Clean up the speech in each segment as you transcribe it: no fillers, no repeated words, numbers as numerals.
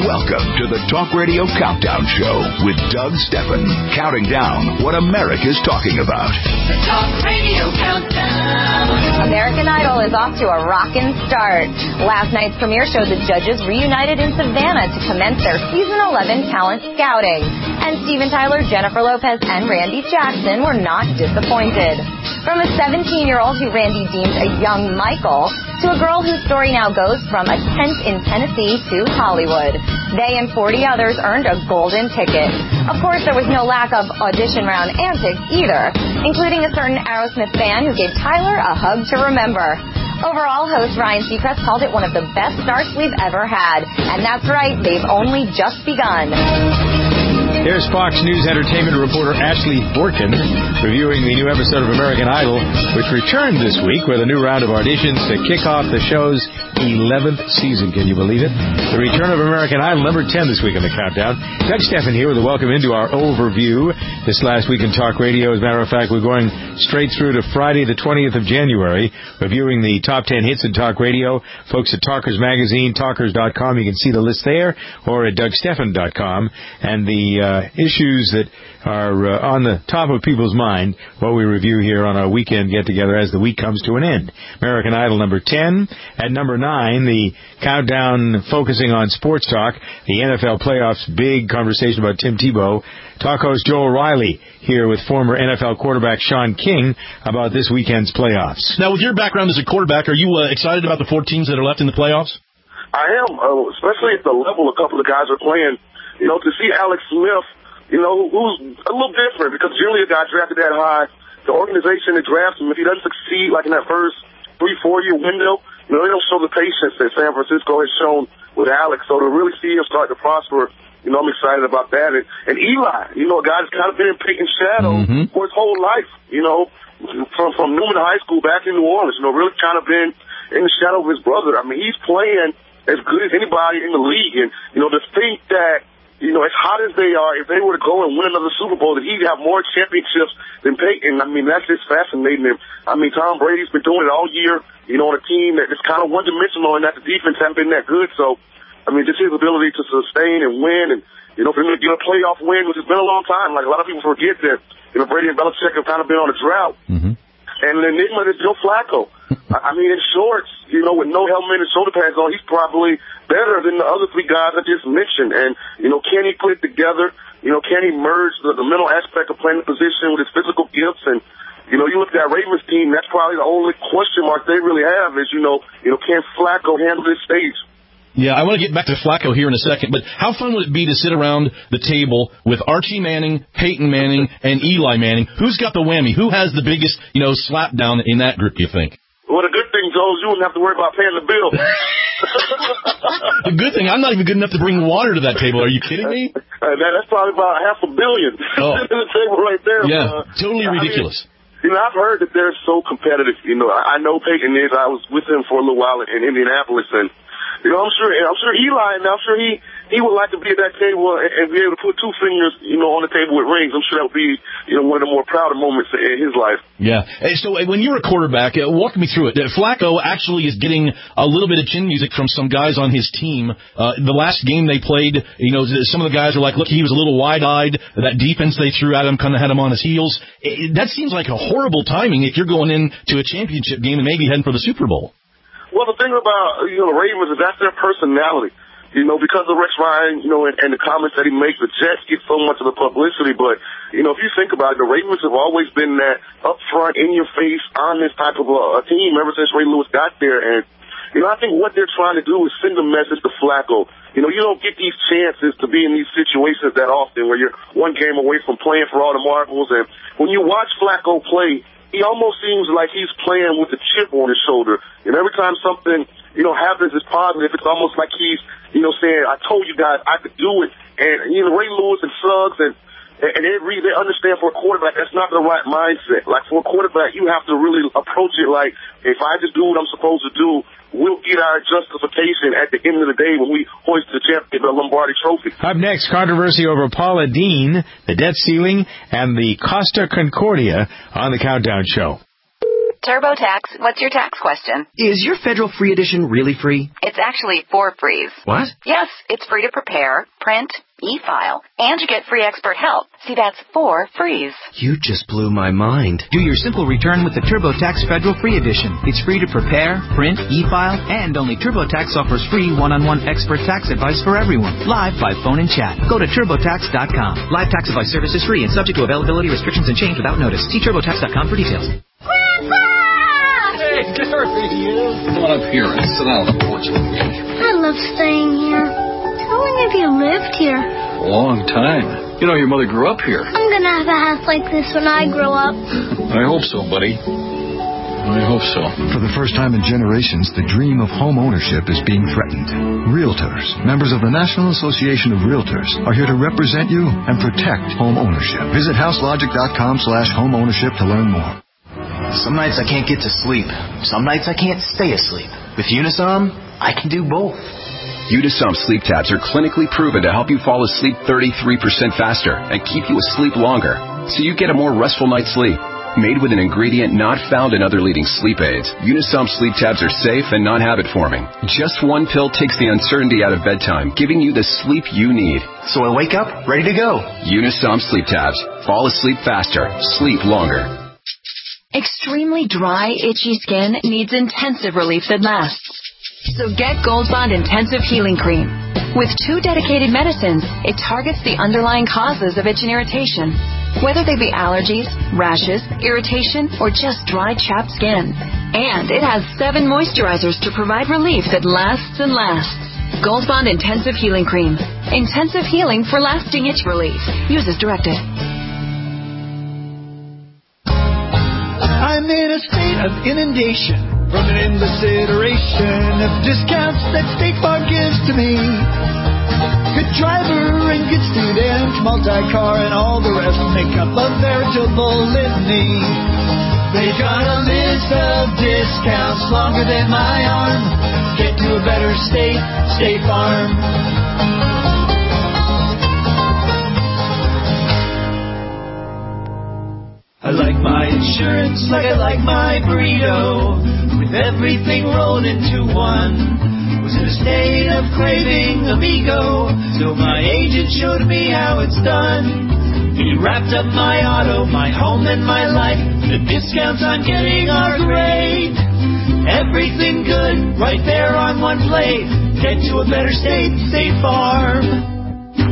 Welcome to the Talk Radio Countdown Show with Doug Stephan, counting down what America's talking about. The Talk Radio Countdown. American Idol is off to a rockin' start. Last night's premiere showed the judges reunited in Savannah to commence their Season 11 talent scouting. And Steven Tyler, Jennifer Lopez, and Randy Jackson were not disappointed. From a 17-year-old who Randy deemed a young Michael to a girl whose story now goes from a tent in Tennessee to Hollywood. They and 40 others earned a golden ticket. Of course, there was no lack of audition round antics either, including a certain Aerosmith fan who gave Tyler a hug to remember. Overall, host Ryan Seacrest called it one of the best starts we've ever had. And that's right, they've only just begun. Here's Fox News entertainment reporter Ashley Borkin reviewing the new episode of American Idol, which returned this week with a new round of auditions to kick off the show's 11th season. Can you believe it? The return of American Idol, number 10 this week on the countdown. Doug Stephan here with a welcome into our overview this last week in Talk Radio. As a matter of fact, we're going straight through to Friday the 20th of January, reviewing the top 10 hits in Talk Radio. Folks at Talkers Magazine, talkers.com, you can see the list there, or at dougstephan.com. And the issues that are on the top of people's mind, what we review here on our weekend get-together as the week comes to an end. American Idol number 10. At number 9, the countdown focusing on sports talk, the NFL playoffs, big conversation about Tim Tebow. Talk host Joel Riley here with former NFL quarterback Sean King about this weekend's playoffs. Now, with your background as a quarterback, are you excited about the 4 teams that are left in the playoffs? I am, especially at the level a couple of guys are playing. You know, to see Alex Smith, you know, who's a little different because generally a guy drafted that high, the organization that drafts him, if he doesn't succeed like in that first 3-4 year window, you know, they don't show the patience that San Francisco has shown with Alex. So to really see him start to prosper, you know, I'm excited about that. And Eli, you know, a guy that's kind of been in Peyton's shadow for his whole life, you know, from Newman High School back in New Orleans, you know, really kind of been in the shadow of his brother. I mean, he's playing as good as anybody in the league. And, you know, to think that, you know, as hot as they are, if they were to go and win another Super Bowl, that he'd have more championships than Peyton. I mean, that's just fascinating. I mean, Tom Brady's been doing it all year, you know, on a team that is kind of one-dimensional and that the defense hasn't been that good. So, I mean, just his ability to sustain and win and, you know, for him to get a playoff win, which has been a long time. Like, a lot of people forget that, you know, Brady and Belichick have kind of been on a drought. And the enigma is Joe Flacco. I mean, in shorts, you know, with no helmet and shoulder pads on, he's probably better than the other 3 guys I just mentioned. And, you know, can he put it together? You know, can he merge the mental aspect of playing the position with his physical gifts? And, you know, you look at that Ravens team, that's probably the only question mark they really have is, you know, can Flacco handle this stage? Yeah, I want to get back to Flacco here in a second, but how fun would it be to sit around the table with Archie Manning, Peyton Manning, and Eli Manning? Who's got the whammy? Who has the biggest, you know, slap down in that group, do you think? Well, the good thing, Joe, is you wouldn't have to worry about paying the bill. The good thing, I'm not even good enough to bring water to that table. Are you kidding me? That's probably about $500 million to the table right there. Yeah, totally ridiculous. You know, I've heard that they're so competitive. You know, I know Peyton is. I was with him for a little while in Indianapolis, and you know, I'm sure Eli, and I'm sure he would like to be at that table and be able to put 2 fingers, you know, on the table with rings. I'm sure that would be, you know, one of the more prouder moments in his life. Yeah. So when you're a quarterback, walk me through it. Flacco actually is getting a little bit of chin music from some guys on his team. The last game they played, you know, some of the guys are like, look, he was a little wide-eyed. That defense they threw at him kind of had him on his heels. That seems like a horrible timing if you're going into a championship game and maybe heading for the Super Bowl. Well, the thing about, you know, the Ravens is that's their personality. You know, because of Rex Ryan, you know, and the comments that he makes, the Jets get so much of the publicity. But, you know, if you think about it, the Ravens have always been that upfront, in-your-face, honest type of a team ever since Ray Lewis got there. And, you know, I think what they're trying to do is send a message to Flacco. You know, you don't get these chances to be in these situations that often where you're one game away from playing for all the marbles. And when you watch Flacco play, he almost seems like he's playing with a chip on his shoulder. And every time something, you know, happens is positive, it's almost like he's, you know, saying, I told you guys I could do it. And, you know, Ray Lewis and Suggs and they understand for a quarterback, that's not the right mindset. Like, for a quarterback, you have to really approach it like, if I just do what I'm supposed to do, we'll get our justification at the end of the day when we hoist the champion, the Lombardi Trophy. Up next, controversy over Paula Deen, the debt ceiling, and the Costa Concordia on the Countdown Show. TurboTax, what's your tax question? Is your federal free edition really free? It's actually 4 frees. What? Yes, it's free to prepare, print, e-file, and you get free expert help. See, that's 4 frees. You just blew my mind. Do your simple return with the TurboTax Federal Free Edition. It's free to prepare, print, e-file, and only TurboTax offers free one-on-one expert tax advice for everyone, live by phone and chat. Go to TurboTax.com. Live tax advice service is free and subject to availability restrictions and change without notice. See TurboTax.com for details. Grandpa! Hey, there he is. Come on up here and sit down on the porch with me. I love staying here. How long have you lived here? A long time. You know, your mother grew up here. I'm going to have a house like this when I grow up. I hope so, buddy. I hope so. For the first time in generations, the dream of home ownership is being threatened. Realtors, members of the National Association of Realtors, are here to represent you and protect home ownership. Visit houselogic.com/homeownership to learn more. Some nights I can't get to sleep. Some nights I can't stay asleep. With Unisom, I can do both. Unisom sleep tabs are clinically proven to help you fall asleep 33% faster and keep you asleep longer, so you get a more restful night's sleep. Made with an ingredient not found in other leading sleep aids, Unisom sleep tabs are safe and non-habit-forming. Just one pill takes the uncertainty out of bedtime, giving you the sleep you need. So I wake up ready to go. Unisom sleep tabs. Fall asleep faster. Sleep longer. Extremely dry, itchy skin needs intensive relief that lasts. So get Gold Bond Intensive Healing Cream. With 2 dedicated medicines, it targets the underlying causes of itch and irritation, whether they be allergies, rashes, irritation, or just dry, chapped skin. And it has 7 moisturizers to provide relief that lasts and lasts. Gold Bond Intensive Healing Cream. Intensive healing for lasting itch relief. Use as directed. I'm in a state of inundation from an endless iteration of discounts that State Farm gives to me. Good driver and good student, multi-car and all the rest make up a veritable litany. They got a list of discounts longer than my arm. Get to a better state, State Farm. I like my insurance like I like my burrito, with everything rolled into one. Was in a state of craving Amigo, so my agent showed me how it's done. He wrapped up my auto, my home, and my life. The discounts I'm getting are great. Everything good right there on one plate. Get to a better state, State Farm.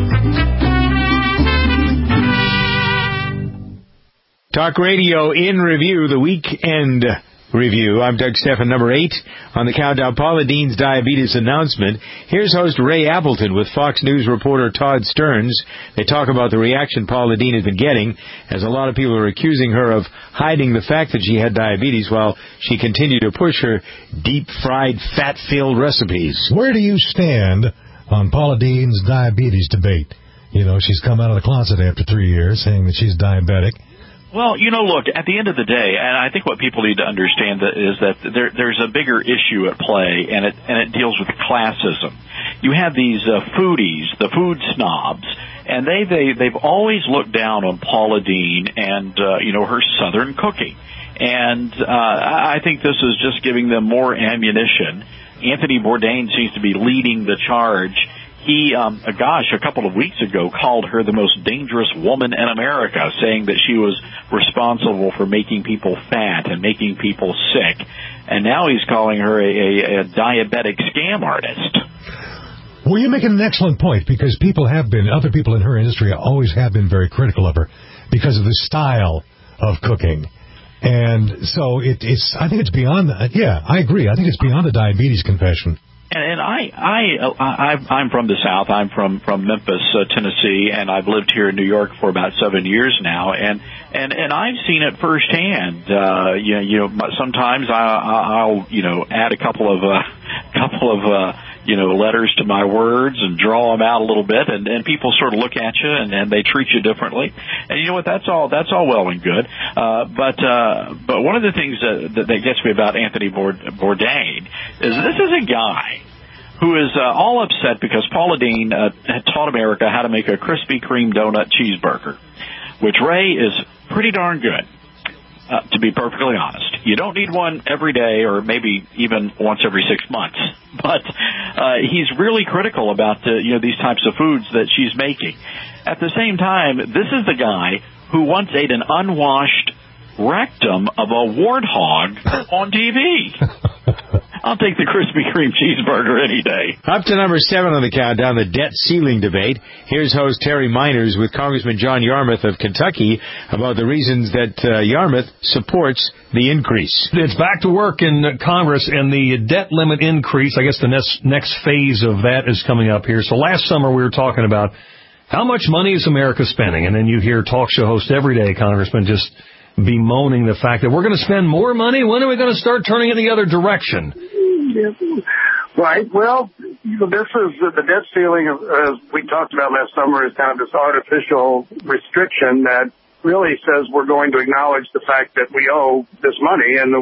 Talk Radio in review, the weekend review. I'm Doug Stephan, number 8 on the countdown. Paula Deen's diabetes announcement. Here's host Ray Appleton with Fox News reporter Todd Stearns. They talk about the reaction Paula Deen has been getting, as a lot of people are accusing her of hiding the fact that she had diabetes while she continued to push her deep-fried, fat-filled recipes. Where do you stand on Paula Deen's diabetes debate? You know, she's come out of the closet after 3 years saying that she's diabetic. Well, you know, look, at the end of the day, and I think what people need to understand is that there's a bigger issue at play, and it deals with classism. You have these foodies, the food snobs, and they've always looked down on Paula Deen and her Southern cooking. And I think this is just giving them more ammunition. Anthony Bourdain seems to be leading the charge. He, a couple of weeks ago, called her the most dangerous woman in America, saying that she was responsible for making people fat and making people sick. And now he's calling her a diabetic scam artist. Well, you're making an excellent point, because other people in her industry always have been very critical of her because of the style of cooking. And so I think it's beyond that. Yeah, I agree. I think it's beyond the diabetes confession. And I'm from the South. I'm from Memphis, Tennessee, and I've lived here in New York for about 7 years now, and I've seen it firsthand. Sometimes I'll add a couple of letters to my words and draw them out a little bit, and people sort of look at you and they treat you differently. And you know what? That's all well and good. But one of the things that gets me about Anthony Bourdain is this is a guy who is all upset because Paula Deen had taught America how to make a Krispy Kreme donut cheeseburger, which, Ray, is pretty darn good, to be perfectly honest. You don't need one every day or maybe even once every 6 months. But he's really critical about these types of foods that she's making. At the same time, this is the guy who once ate an unwashed rectum of a warthog on TV. I'll take the Krispy Kreme cheeseburger any day. Up to number 7 on the countdown, the debt ceiling debate. Here's host Terry Miners with Congressman John Yarmuth of Kentucky about the reasons that Yarmuth supports the increase. It's back to work in Congress, and the debt limit increase, I guess the next phase of that is coming up here. So last summer we were talking about how much money is America spending, and then you hear talk show host every day, Congressman, just bemoaning the fact that we're going to spend more money. When are we going to start turning in the other direction? Right. Well, this is the debt ceiling, as we talked about last summer, is kind of this artificial restriction that really says we're going to acknowledge the fact that we owe this money and that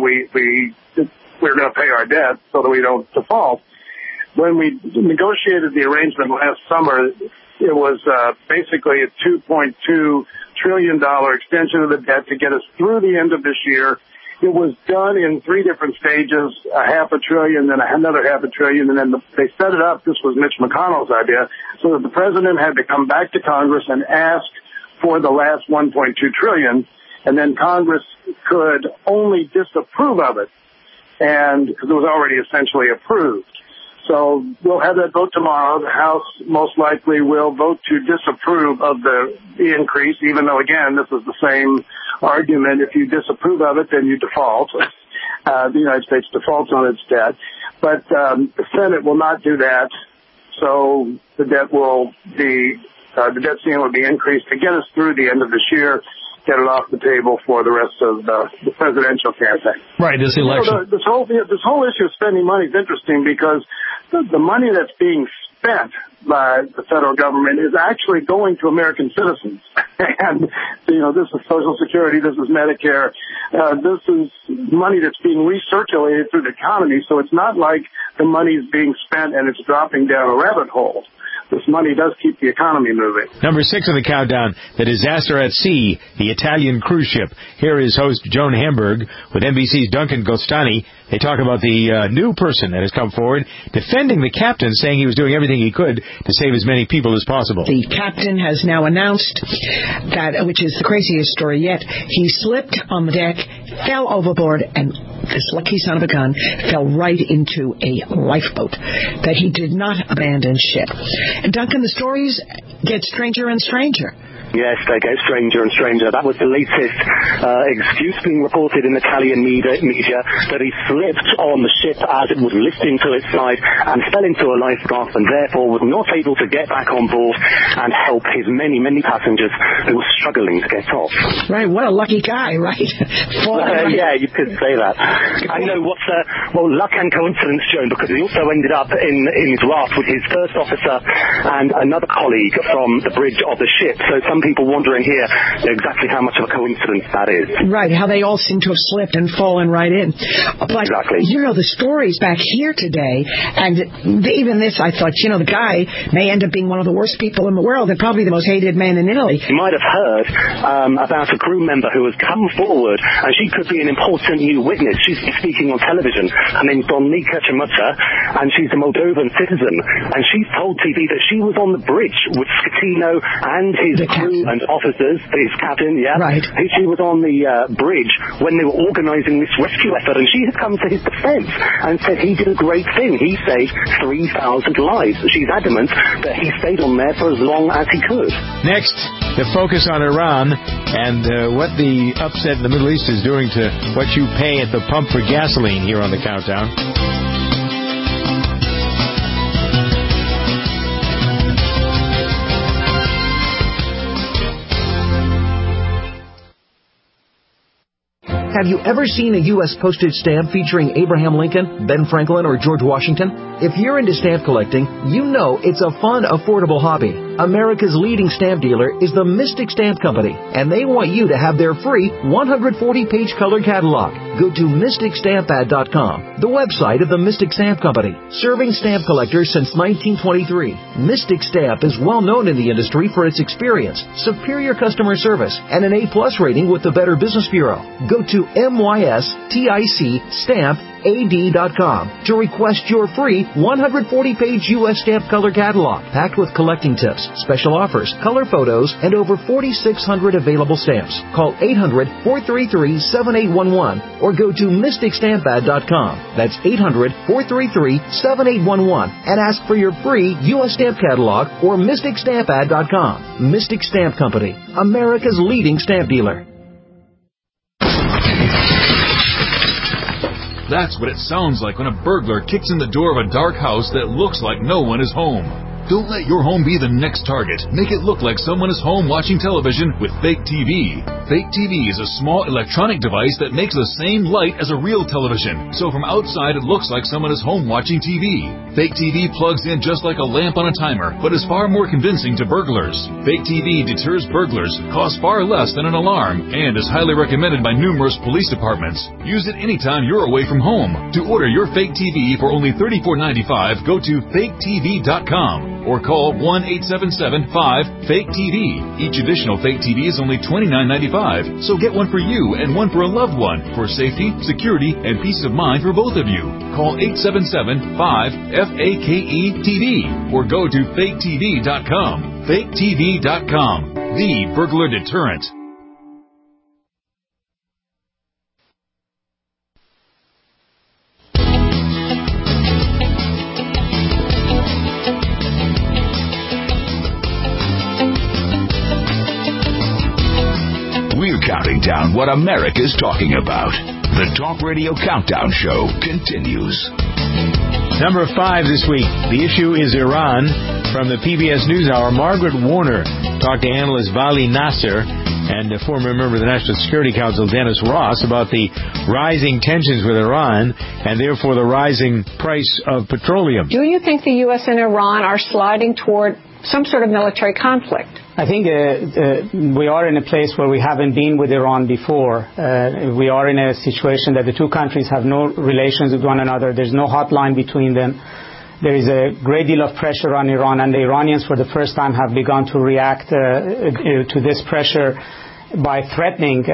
we're going to pay our debt so that we don't default. When we negotiated the arrangement last summer, it was basically a $2.2 trillion extension of the debt to get us through the end of this year. It was done in 3 different stages, a $500 billion, then another $500 billion, and then they set it up. This was Mitch McConnell's idea, so that the president had to come back to Congress and ask for the last $1.2 trillion, and then Congress could only disapprove of it, and because it was already essentially approved. So we'll have that vote tomorrow. The House most likely will vote to disapprove of the increase, even though, again, this is the same argument. If you disapprove of it, then you default. The United States defaults on its debt. But the Senate will not do that. So the debt ceiling will be increased to get us through the end of this year, get it off the table for the rest of the presidential campaign. Right, this election. This whole issue of spending money is interesting because the money that's being spent by the federal government is actually going to American citizens. And, this is Social Security, this is Medicare, this is money that's being recirculated through the economy, so it's not like the money is being spent and it's dropping down a rabbit hole. This money does keep the economy moving. Number 6 on the countdown, the disaster at sea, the Italian cruise ship. Here is host Joan Hamburg with NBC's Duncan Gostani. They talk about the new person that has come forward, defending the captain, saying he was doing everything he could to save as many people as possible. The captain has now announced that, which is the craziest story yet, he slipped on the deck, fell overboard, and this lucky son of a gun fell right into a lifeboat, that he did not abandon ship. And Duncan, the stories get stranger and stranger. Yes, they get stranger and stranger. That was the latest excuse being reported in Italian media that he slipped on the ship as it was lifting to its side and fell into a life raft and therefore was not able to get back on board and help his many, many passengers who were struggling to get off. Right, what a lucky guy, right? Yeah, you could say that. I know what's luck and coincidence, Joan, because he also ended up in his raft with his first officer and another colleague from the bridge of the ship. So some people wondering here exactly how much of a coincidence that is. Right, how they all seem to have slipped and fallen right in. But, exactly. The stories back here today, and even this, I thought, the guy may end up being one of the worst people in the world and probably the most hated man in Italy. You might have heard about a crew member who has come forward, and she could be an important new witness. She's speaking on television. Her name's Donica Chamutta, and she's a Moldovan citizen. And she's told TV that she was on the bridge with Scatino and his crew and officers, his captain, Right. She was on the bridge when they were organising this rescue effort, and she had come to his defence and said he did a great thing. He saved 3,000 lives. She's adamant that he stayed on there for as long as he could. Next, the focus on Iran and what the upset in the Middle East is doing to what you pay at the pump for gasoline here on the countdown. Have you ever seen a U.S. postage stamp featuring Abraham Lincoln, Ben Franklin, or George Washington? If you're into stamp collecting, you know it's a fun, affordable hobby. America's leading stamp dealer is the Mystic Stamp Company, and they want you to have their free 140-page color catalog. Go to MysticStampAd.com, the website of the Mystic Stamp Company, serving stamp collectors since 1923. Mystic Stamp is well known in the industry for its experience, superior customer service, and an A+ rating with the Better Business Bureau. Go to MysticStampAd.com to request your free 140-page U.S. stamp color catalog, packed with collecting tips, special offers, color photos, and over 4,600 available stamps. Call 800-433-7811 or go to MysticStampAd.com. That's 800-433-7811 and ask for your free U.S. stamp catalog or MysticStampAd.com. Mystic Stamp Company, America's leading stamp dealer. That's what it sounds like when a burglar kicks in the door of a dark house that looks like no one is home. Don't let your home be the next target. Make it look like someone is home watching television with Fake TV. Fake TV is a small electronic device that makes the same light as a real television, so from outside it looks like someone is home watching TV. Fake TV plugs in just like a lamp on a timer, but is far more convincing to burglars. Fake TV deters burglars, costs far less than an alarm, and is highly recommended by numerous police departments. Use it anytime you're away from home. To order your Fake TV for only $34.95, go to faketv.com. or call 1-877-5-FAKE-TV. Each additional Fake TV is only $29.95, so get one for you and one for a loved one for safety, security, and peace of mind for both of you. Call 877-5-FAKE-TV or go to faketv.com. FakeTV.com, the burglar deterrent. We're counting down what America's talking about. The Talk Radio Countdown Show continues. Number 5 this week. The issue is Iran. From the PBS NewsHour, Margaret Warner talked to analyst Vali Nasser and a former member of the National Security Council, Dennis Ross, about the rising tensions with Iran and therefore the rising price of petroleum. Do you think the U.S. and Iran are sliding toward some sort of military conflict? I think we are in a place where we haven't been with Iran before. We are in a situation that the two countries have no relations with one another. There's no hotline between them. There is a great deal of pressure on Iran, and the Iranians for the first time have begun to react to this pressure by threatening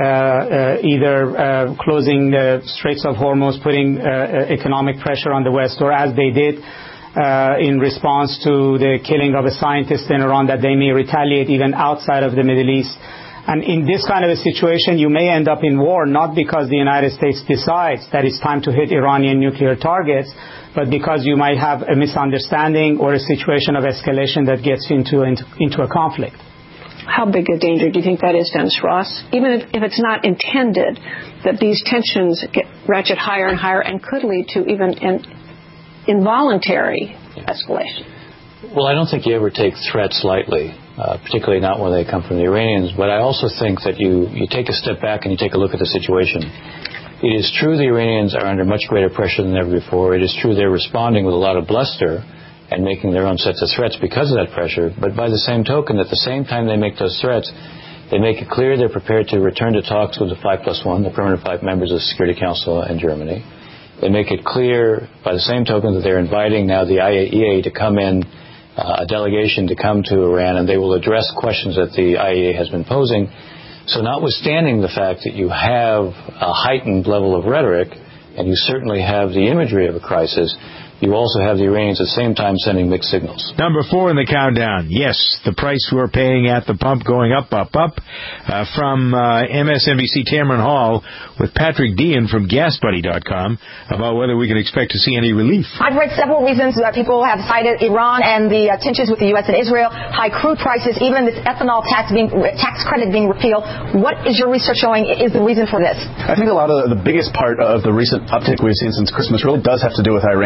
either closing the Straits of Hormuz, putting economic pressure on the West, or as they did in response to the killing of a scientist in Iran, that they may retaliate even outside of the Middle East. And in this kind of a situation, you may end up in war, not because the United States decides that it's time to hit Iranian nuclear targets, but because you might have a misunderstanding or a situation of escalation that gets into a conflict. How big a danger do you think that is, Dennis Ross? Even if it's not intended, that these tensions ratchet higher and higher and could lead to even an involuntary escalation. Well, I don't think you ever take threats lightly, particularly not when they come from the Iranians. But I also think that you take a step back and you take a look at the situation. It is true the Iranians are under much greater pressure than ever before. It is true they're responding with a lot of bluster and making their own sets of threats because of that pressure. But by the same token, at the same time they make those threats, they make it clear they're prepared to return to talks with the 5+1, the permanent 5 members of the Security Council and Germany. They make it clear, by the same token, that they're inviting now the IAEA to come in, a delegation to come to Iran, and they will address questions that the IAEA has been posing. So notwithstanding the fact that you have a heightened level of rhetoric, and you certainly have the imagery of a crisis, you also have the Iranians at the same time sending mixed signals. Number 4 in the countdown. Yes, the price we're paying at the pump going up, up, up. From MSNBC Tamron Hall with Patrick Dean from GasBuddy.com about whether we can expect to see any relief. I've read several reasons that people have cited Iran and the tensions with the U.S. and Israel, high crude prices, even this ethanol tax credit being repealed. What is your research showing is the reason for this? I think a lot of the biggest part of the recent uptick we've seen since Christmas really does have to do with Iran and the threat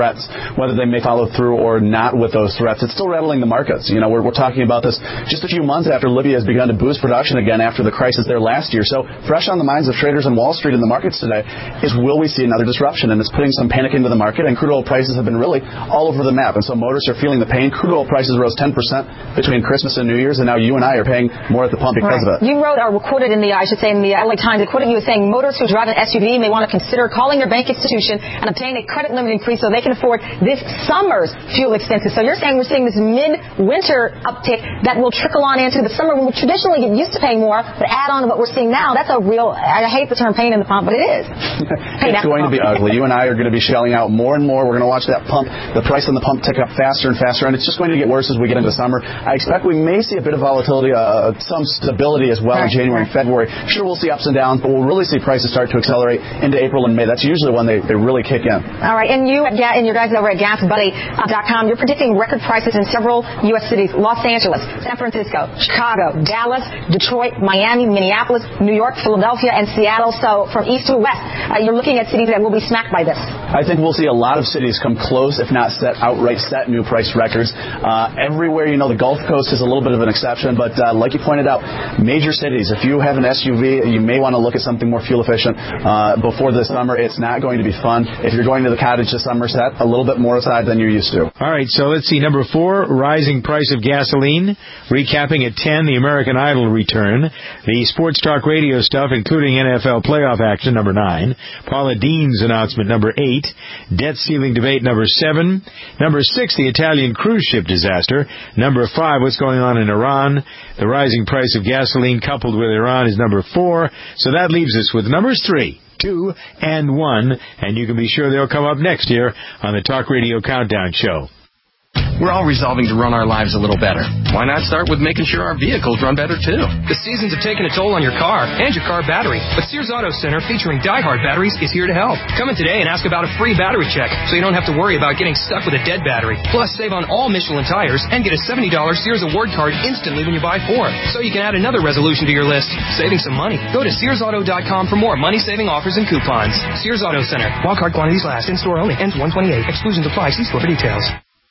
threats, whether they may follow through or not with those threats. It's still rattling the markets. You know, we're talking about this just a few months after Libya has begun to boost production again after the crisis there last year. So fresh on the minds of traders on Wall Street and the markets today is, will we see another disruption? And it's putting some panic into the market, and crude oil prices have been really all over the map. And so motorists are feeling the pain. Crude oil prices rose 10% between Christmas and New Year's, and now you and I are paying more at the pump because of it. You wrote, or quoted in the, I should say, in the LA Times, quoted you as saying motorists who drive an SUV may want to consider calling their bank institution and obtaining a credit limit increase so they can afford this summer's fuel expenses. So you're saying we're seeing this mid-winter uptick that will trickle on into the summer when we traditionally get used to paying more, but add on to what we're seeing now. That's a real, I hate the term pain in the pump, but it is. It's going to be ugly. You and I are going to be shelling out more and more. We're going to watch that pump, the price on the pump tick up faster and faster, and it's just going to get worse as we get into summer. I expect we may see a bit of volatility, some stability as well in January and February. Sure, we'll see ups and downs, but we'll really see prices start to accelerate into April and May. That's usually when they really kick in. All right, and you and your guys over at GasBuddy.com, you're predicting record prices in several U.S. cities: Los Angeles, San Francisco, Chicago, Dallas, Detroit, Miami, Minneapolis, New York, Philadelphia, and Seattle. So from east to west, you're looking at cities that will be smacked by this. I think we'll see a lot of cities come close, if not outright set new price records. Everywhere, you know, the Gulf Coast is a little bit of an exception, but like you pointed out, major cities, if you have an SUV, you may want to look at something more fuel efficient before the summer. It's not going to be fun. If you're going to the cottage this summer, set a little bit more aside than you're used to. All right, so let's see. Number 4, rising price of gasoline. Recapping at 10, the American Idol return. The sports talk radio stuff, including NFL playoff action, number 9. Paula Dean's announcement, number 8. Debt ceiling debate, number 7. Number 6, the Italian cruise ship disaster. Number 5, what's going on in Iran. The rising price of gasoline coupled with Iran is number 4. So that leaves us with numbers 3, 2, and 1, and you can be sure they'll come up next year on the Talk Radio Countdown Show. We're all resolving to run our lives a little better. Why not start with making sure our vehicles run better, too? The seasons have taken a toll on your car and your car battery, but Sears Auto Center, featuring Die-Hard batteries, is here to help. Come in today and ask about a free battery check, so you don't have to worry about getting stuck with a dead battery. Plus, save on all Michelin tires and get a $70 Sears Award card instantly when you buy 4. So you can add another resolution to your list, saving some money. Go to SearsAuto.com for more money-saving offers and coupons. Sears Auto Center. While card quantities last. In-store only. Ends 1/28. Exclusions apply. See store for details.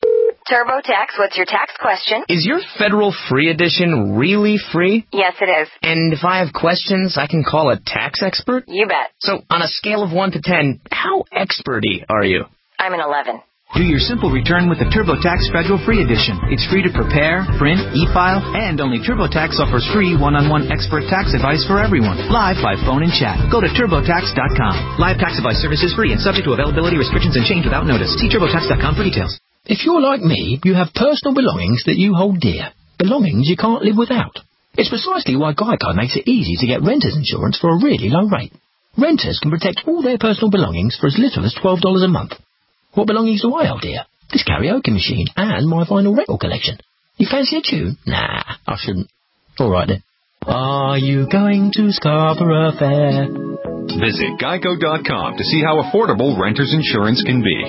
TurboTax, what's your tax question? Is your federal free edition really free? Yes, it is. And if I have questions, I can call a tax expert? You bet. So on a scale of 1 to 10, how expert-y are you? I'm an 11. Do your simple return with the TurboTax Federal Free Edition. It's free to prepare, print, e-file, and only TurboTax offers free one-on-one expert tax advice for everyone, live by phone and chat. Go to TurboTax.com. Live tax advice service is free and subject to availability restrictions and change without notice. See TurboTax.com for details. If you're like me, you have personal belongings that you hold dear. Belongings you can't live without. It's precisely why Geico makes it easy to get renter's insurance for a really low rate. Renters can protect all their personal belongings for as little as $12 a month. What belongings do I hold dear? This karaoke machine and my vinyl record collection. You fancy a tune? Nah, I shouldn't. All right then. Are you going to Scarborough Fair? Visit Geico.com to see how affordable renter's insurance can be.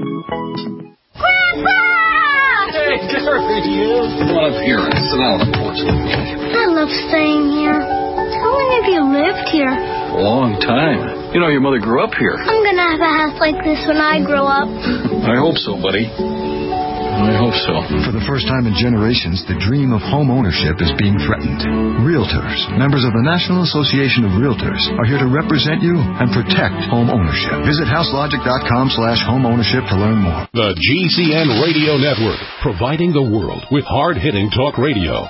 Grandpa! Hey, there he is. Come on up here and sit down on the porch with me. I love staying here. How long have you lived here? A long time. You know, your mother grew up here. I'm gonna have a house like this when I grow up. I hope so, buddy. I hope so. For the first time in generations, the dream of home ownership is being threatened. Realtors, members of the National Association of Realtors, are here to represent you and protect home ownership. Visit houselogic.com/homeownership to learn more. The GCN Radio Network, providing the world with hard-hitting talk radio.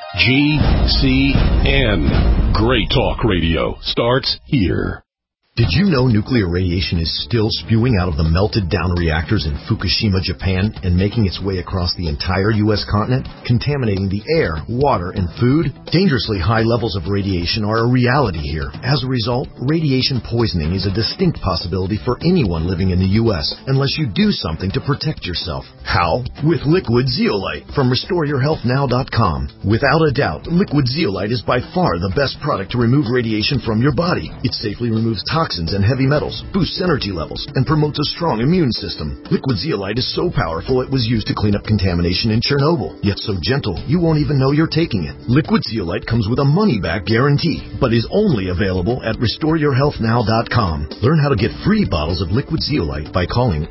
GCN. Great talk radio starts here. Did you know nuclear radiation is still spewing out of the melted-down reactors in Fukushima, Japan, and making its way across the entire U.S. continent, contaminating the air, water, and food? Dangerously high levels of radiation are a reality here. As a result, radiation poisoning is a distinct possibility for anyone living in the U.S. unless you do something to protect yourself. How? With Liquid Zeolite from RestoreYourHealthNow.com. Without a doubt, Liquid Zeolite is by far the best product to remove radiation from your body. It safely removes toxins toxins and heavy metals, boosts energy levels, and promotes a strong immune system. Liquid zeolite is so powerful it was used to clean up contamination in Chernobyl, yet so gentle you won't even know you're taking it. Liquid zeolite comes with a money-back guarantee, but is only available at RestoreYourHealthNow.com. Learn how to get free bottles of liquid zeolite by calling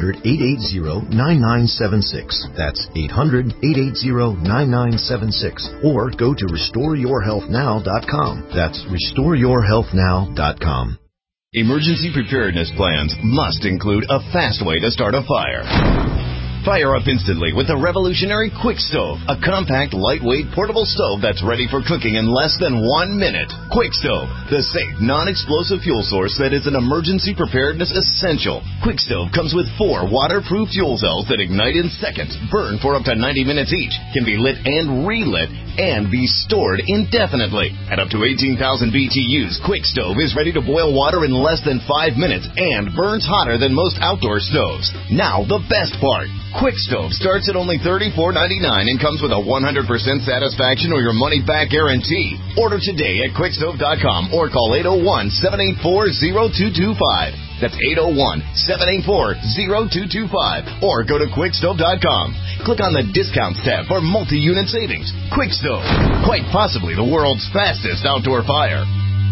800-880-9976. That's 800-880-9976. Or go to RestoreYourHealthNow.com. That's RestoreYourHealthNow.com. Emergency preparedness plans must include a fast way to start a fire. Fire up instantly with the revolutionary Quick Stove, a compact, lightweight, portable stove that's ready for cooking in less than 1 minute. Quick Stove, the safe, non-explosive fuel source that is an emergency preparedness essential. Quick Stove comes with 4 waterproof fuel cells that ignite in seconds, burn for up to 90 minutes each, can be lit and relit, and be stored indefinitely. At up to 18,000 BTUs, Quick Stove is ready to boil water in less than 5 minutes and burns hotter than most outdoor stoves. Now, the best part. Quick Stove starts at only $34.99 and comes with a 100% satisfaction or your money-back guarantee. Order today at quickstove.com or call 801-784-0225. That's 801-784-0225. Or go to quickstove.com. Click on the Discounts tab for multi-unit savings. Quick Stove, quite possibly the world's fastest outdoor fire.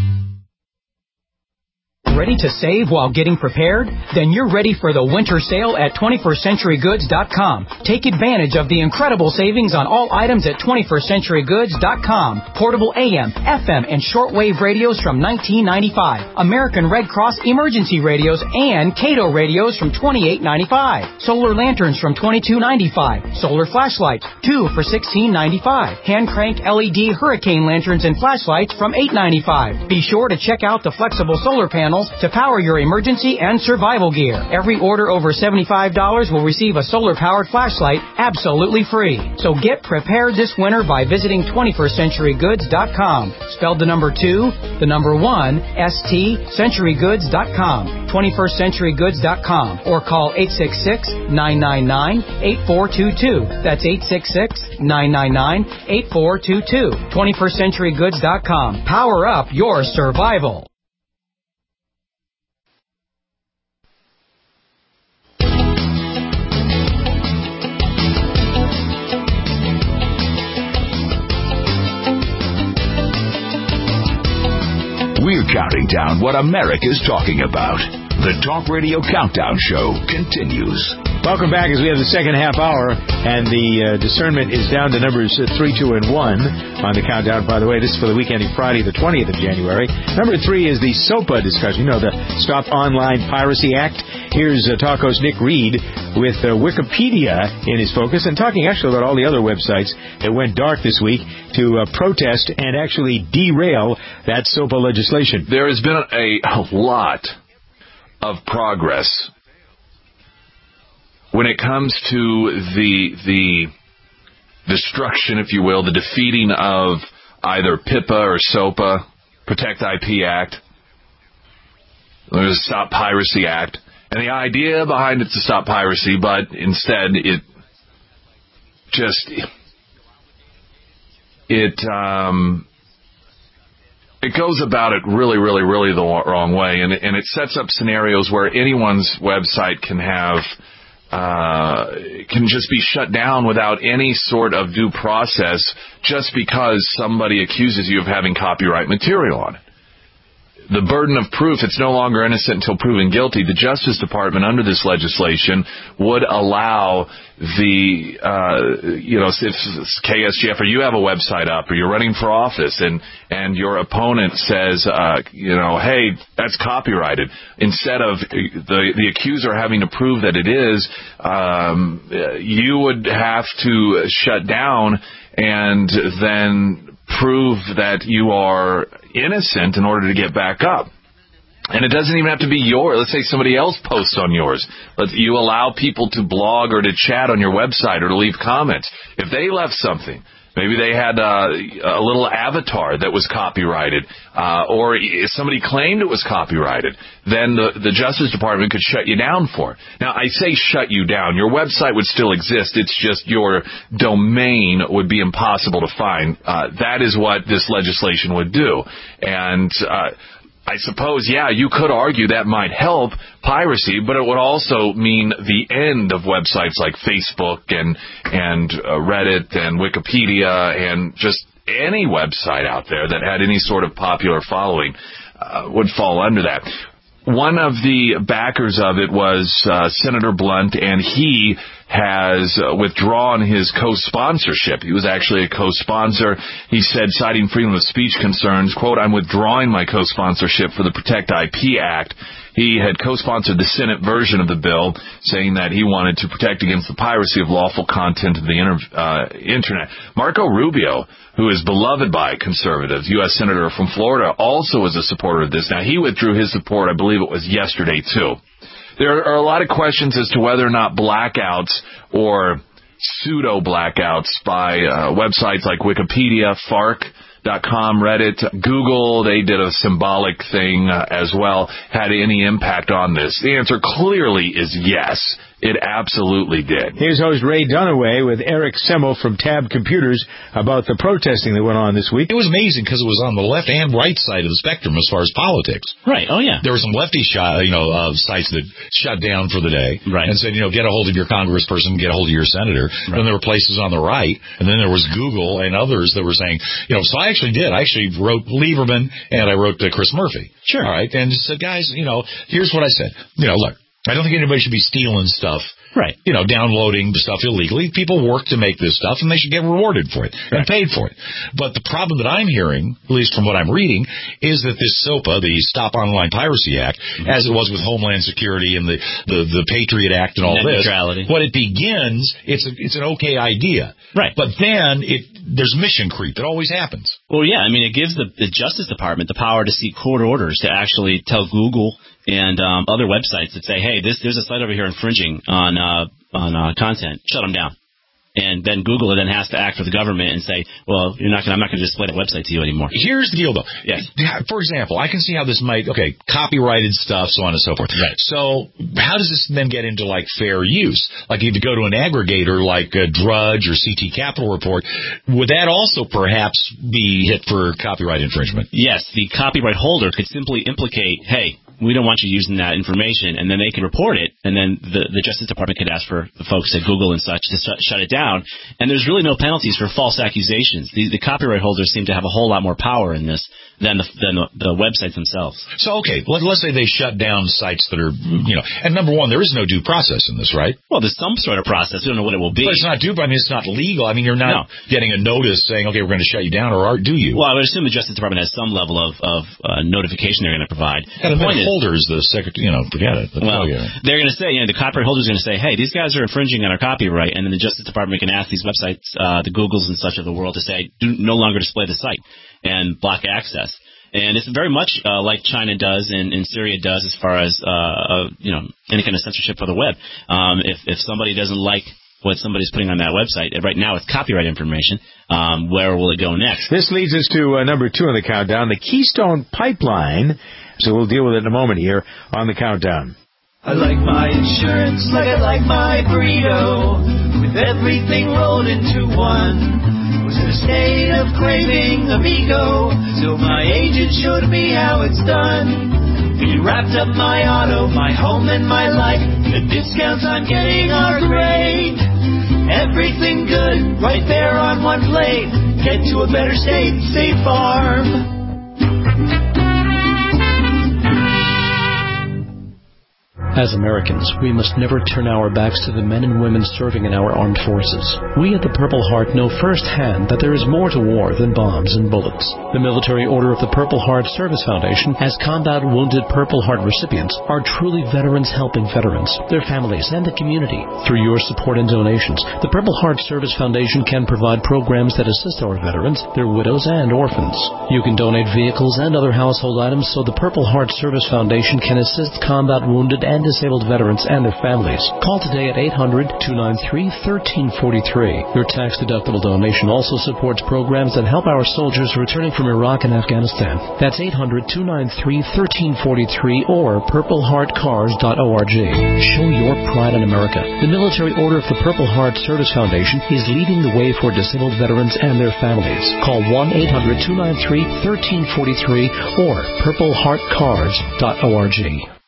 Ready to save while getting prepared? Then you're ready for the winter sale at 21stCenturyGoods.com. Take advantage of the incredible savings on all items at 21stCenturyGoods.com. Portable AM, FM, and shortwave radios from $19.95. American Red Cross emergency radios and Cato radios from $28.95. Solar lanterns from $22.95. Solar flashlights, 2 for $16.95. Hand crank LED hurricane lanterns and flashlights from $8.95. Be sure to check out the flexible solar panels to power your emergency and survival gear. Every order over $75 will receive a solar-powered flashlight absolutely free. So get prepared this winter by visiting 21stCenturyGoods.com. Spelled the number 2, the number 1, ST, CenturyGoods.com. 21stCenturyGoods.com. Or call 866-999-8422. That's 866-999-8422. 21stCenturyGoods.com. Power up your survival. We're counting down what America's talking about. The Talk Radio Countdown Show continues. Welcome back as we have the second half hour, and the discernment is down to numbers 3, 2, and 1 on the countdown. By the way, this is for the week ending Friday, the 20th of January. Number 3 is the SOPA discussion, the Stop Online Piracy Act. Here's Talk host Nick Reed with Wikipedia in his focus, and talking actually about all the other websites that went dark this week to protest and actually derail that SOPA legislation. There has been a lot of progress when it comes to the destruction, if you will, the defeating of either PIPA or SOPA, Protect IP Act. There's a Stop Piracy Act. And the idea behind it's to stop piracy, but instead it goes about it really, really, really the wrong way. And it sets up scenarios where anyone's website can just be shut down without any sort of due process just because somebody accuses you of having copyright material on it. The burden of proof, it's no longer innocent until proven guilty. The Justice Department, under this legislation, would allow if KSGF, or you have a website up, or you're running for office, and your opponent says, hey, that's copyrighted. Instead of the accuser having to prove that it is, you would have to shut down and then prove that you are innocent in order to get back up. And it doesn't even have to be yours. Let's say somebody else posts on yours. You allow people to blog or to chat on your website or to leave comments. If they left something, maybe they had a little avatar that was copyrighted, or if somebody claimed it was copyrighted, then the Justice Department could shut you down for it. Now, I say shut you down. Your website would still exist. It's just your domain would be impossible to find. That is what this legislation would do. And I suppose, yeah, you could argue that might help piracy, but it would also mean the end of websites like Facebook and Reddit and Wikipedia and just any website out there that had any sort of popular following would fall under that. One of the backers of it was Senator Blunt, and he has withdrawn his co-sponsorship. He was actually a co-sponsor. He said, citing freedom of speech concerns, quote, "I'm withdrawing my co-sponsorship for the Protect IP Act." He had co-sponsored the Senate version of the bill, saying that he wanted to protect against the piracy of lawful content of the Internet. Marco Rubio, who is beloved by conservatives, U.S. Senator from Florida, also is a supporter of this. Now, he withdrew his support, I believe it was yesterday, too. There are a lot of questions as to whether or not blackouts or pseudo-blackouts by websites like Wikipedia, Fark.com, Reddit, Google, they did a symbolic thing as well, had any impact on this. The answer clearly is yes. It absolutely did. Here's host Ray Dunaway with Eric Semmel from Tab Computers about the protesting that went on this week. It was amazing because it was on the left and right side of the spectrum as far as politics. Right. Oh, yeah. There were some lefty sites that shut down for the day and said, get a hold of your congressperson, get a hold of your senator. Right. Then there were places on the right, and then there was Google and others that were saying, so I actually did. I actually wrote Lieberman and I wrote Chris Murphy. Sure. All right. And just said, guys, here's what I said. Look. I don't think anybody should be stealing stuff. Right. Downloading stuff illegally. People work to make this stuff, and they should get rewarded for it and paid for it. But the problem that I'm hearing, at least from what I'm reading, is that this SOPA, the Stop Online Piracy Act, as it was with Homeland Security and the Patriot Act and all this, when it begins, it's an okay idea. Right. But then there's mission creep. It always happens. Well, yeah. I mean, it gives the Justice Department the power to seek court orders to actually tell Google and other websites that say, hey, there's a site over here infringing on content. Shut them down. And then Google then has to act for the government and say, well, I'm not going to display that website to you anymore. Here's the deal, though. Yes. For example, I can see how this might, copyrighted stuff, so on and so forth. Right. So how does this then get into, fair use? Like, if you go to an aggregator like Drudge or CT Capital Report, would that also perhaps be hit for copyright infringement? Yes. The copyright holder could simply implicate, hey, we don't want you using that information, and then they can report it, and then the Justice Department could ask for the folks at Google and such to shut it down, and there's really no penalties for false accusations. The copyright holders seem to have a whole lot more power in this than the websites themselves. So, let's say they shut down sites that are, and number one, there is no due process in this, right? Well, there's some sort of process. We don't know what it will be. But it's not due, it's not legal. I mean, you're not getting a notice saying, we're going to shut you down, or do you? Well, I would assume the Justice Department has some level of notification they're going to provide. And the point is, holders, the secretary, forget it. Well, they're going to say, the copyright holders are going to say, hey, these guys are infringing on our copyright, and then the Justice Department can ask these websites, the Googles and such of the world, to say, do no longer display the site and block access. And it's very much like China does and Syria does as far as any kind of censorship for the web. If somebody doesn't like what somebody's putting on that website, right now it's copyright information, where will it go next? This leads us to number 2 on the countdown, the Keystone Pipeline. So we'll deal with it in a moment here on the countdown. I like my insurance like I like my burrito, with everything rolled into one. Was in a state of craving amigo, so my agent showed me how it's done. He wrapped up my auto, my home, and my life. The discounts I'm getting are great. Everything good, right there on one plate. Get to a better state, State Farm. As Americans, we must never turn our backs to the men and women serving in our armed forces. We at the Purple Heart know firsthand that there is more to war than bombs and bullets. The Military Order of the Purple Heart Service Foundation, as combat wounded Purple Heart recipients, are truly veterans helping veterans, their families, and the community. Through your support and donations, the Purple Heart Service Foundation can provide programs that assist our veterans, their widows, and orphans. You can donate vehicles and other household items so the Purple Heart Service Foundation can assist combat wounded and and disabled veterans and their families. Call today at 800-293-1343. Your tax-deductible donation also supports programs that help our soldiers returning from Iraq and Afghanistan. That's 800-293-1343 or purpleheartcars.org. Show your pride in America. The Military Order of the Purple Heart Service Foundation is leading the way for disabled veterans and their families. Call 1-800-293-1343 or purpleheartcars.org.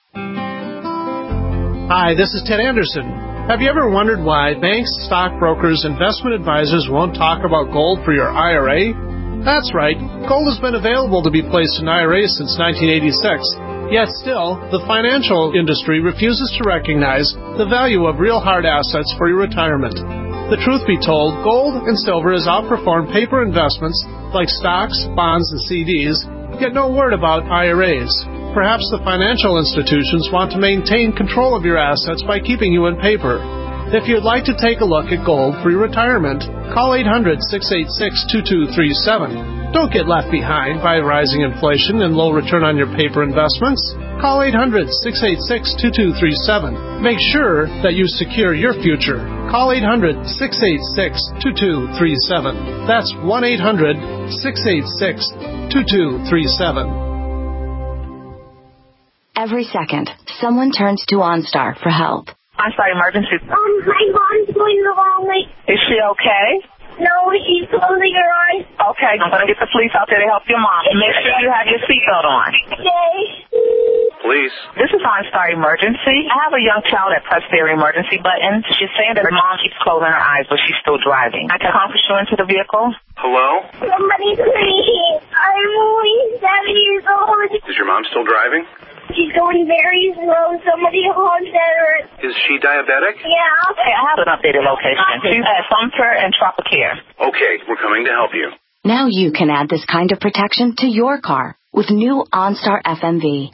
Hi, this is Ted Anderson. Have you ever wondered why banks, stockbrokers, investment advisors won't talk about gold for your IRA? That's right. Gold has been available to be placed in IRAs since 1986. Yet still, the financial industry refuses to recognize the value of real hard assets for your retirement. The truth be told, gold and silver has outperformed paper investments like stocks, bonds, and CDs, yet no word about IRAs. Perhaps the financial institutions want to maintain control of your assets by keeping you in paper. If you'd like to take a look at gold for your retirement, call 800-686-2237. Don't get left behind by rising inflation and low return on your paper investments. Call 800-686-2237. Make sure that you secure your future. Call 800-686-2237. That's 1-800-686-2237. Every second, someone turns to OnStar for help. OnStar emergency. My mom's going the wrong way. Is she okay? No, she's closing her eyes. Okay, I'm going to get the police out there to help your mom. And make sure you have your seatbelt on. Okay. Police. This is OnStar emergency. I have a young child that pressed their emergency button. She's saying that her mom keeps closing her eyes, but she's still driving. I can comfort you into the vehicle. Hello? Somebody please. I'm only 7 years old. Is your mom still driving? She's going very slow. Somebody honk at her. Is she diabetic? Yeah. Okay, I have an updated location. She's at Sumter and Tropicare. Okay, we're coming to help you. Now you can add this kind of protection to your car with new OnStar FMV.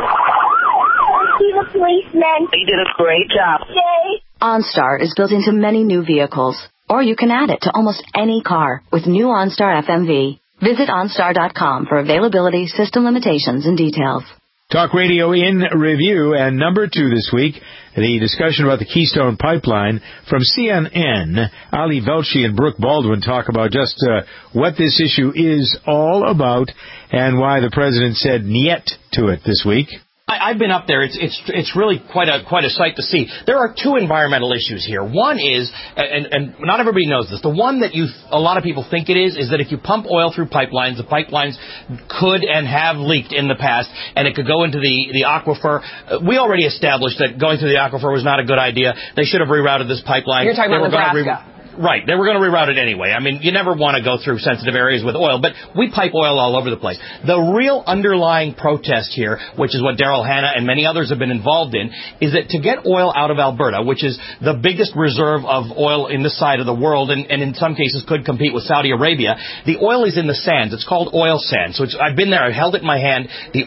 See the policeman. You did a great job. Okay. OnStar is built into many new vehicles, or you can add it to almost any car with new OnStar FMV. Visit OnStar.com for availability, system limitations, and details. Talk Radio in Review, and number 2 this week, the discussion about the Keystone Pipeline. From CNN, Ali Velshi and Brooke Baldwin talk about just what this issue is all about and why the president said niet to it this week. I've been up there. It's really quite a sight to see. There are two environmental issues here. One is, and not everybody knows this, the one that a lot of people think it is that if you pump oil through pipelines, the pipelines could and have leaked in the past, and it could go into the aquifer. We already established that going through the aquifer was not a good idea. They should have rerouted this pipeline. You're talking about Nebraska. Right. They were going to reroute it anyway. I mean, you never want to go through sensitive areas with oil, but we pipe oil all over the place. The real underlying protest here, which is what Daryl Hannah and many others have been involved in, is that to get oil out of Alberta, which is the biggest reserve of oil in this side of the world, and in some cases could compete with Saudi Arabia, the oil is in the sands. It's called oil sand. So I've been there. I've held it in my hand. The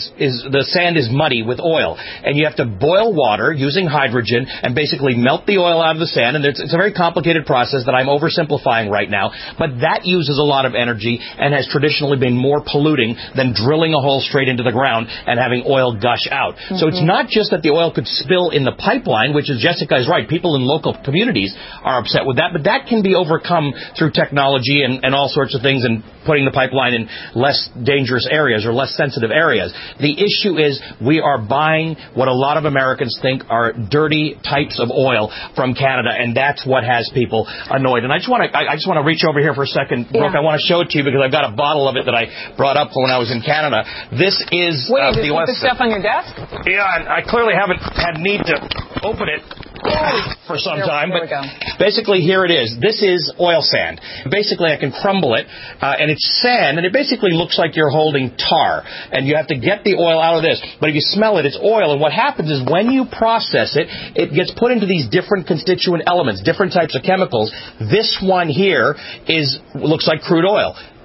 sand is muddy with oil, and you have to boil water using hydrogen and basically melt the oil out of the sand, and it's a very complicated process that I'm oversimplifying right now, but that uses a lot of energy and has traditionally been more polluting than drilling a hole straight into the ground and having oil gush out. Mm-hmm. So it's not just that the oil could spill in the pipeline, which is, Jessica is right, people in local communities are upset with that, but that can be overcome through technology and all sorts of things and putting the pipeline in less dangerous areas or less sensitive areas. The issue is we are buying what a lot of Americans think are dirty types of oil from Canada, and that's what has people annoyed. And I just want to reach over here for a second, Brooke. I want to show it to you because I've got a bottle of it that I brought up when I was in Canada. This is the oil. This stuff on your desk? Yeah, and I clearly haven't had need to open it for some time, but basically here it is. This is oil sand. Basically I can crumble it, and it's sand, and it basically looks like you're holding tar, and you have to get the oil out of this. But if you smell it, it's oil, and what happens is when you process it, it gets put into these different constituent elements, different types of chemicals. This one here looks like crude oil.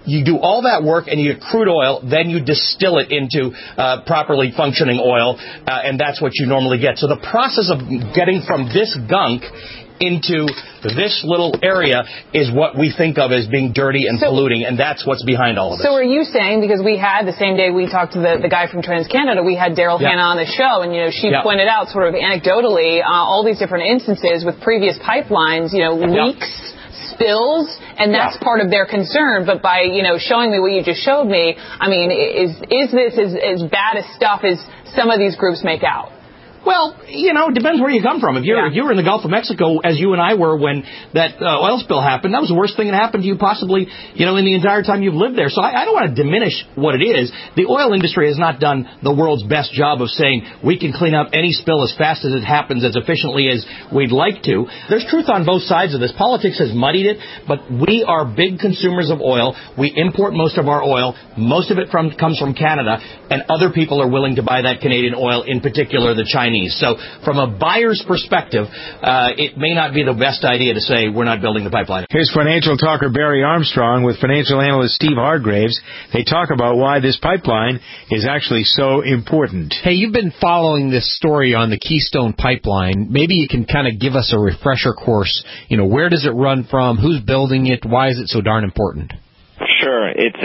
You do all that work and you get crude oil, then you distill it into properly functioning oil, and that's what you normally get. So the process of getting from this gunk into this little area is what we think of as being dirty and polluting, and that's what's behind all of this. So are you saying, because we had, the same day we talked to the guy from TransCanada, we had Daryl Hannah on the show, and, she pointed out sort of anecdotally all these different instances with previous pipelines, leaks, spills, and that's part of their concern. But by, showing me what you just showed me, I mean, is this as bad as stuff as some of these groups make out? Well, it depends where you come from. If you were in the Gulf of Mexico, as you and I were when that oil spill happened, that was the worst thing that happened to you possibly, in the entire time you've lived there. So I don't want to diminish what it is. The oil industry has not done the world's best job of saying we can clean up any spill as fast as it happens, as efficiently as we'd like to. There's truth on both sides of this. Politics has muddied it, but we are big consumers of oil. We import most of our oil. Most of it comes from Canada, and other people are willing to buy that Canadian oil, in particular the Chinese. So from a buyer's perspective, it may not be the best idea to say we're not building the pipeline. Here's financial talker Barry Armstrong with financial analyst Steve Hargraves. They talk about why this pipeline is actually so important. Hey, you've been following this story on the Keystone Pipeline. Maybe you can kind of give us a refresher course. Where does it run from? Who's building it? Why is it so darn important? Sure. It's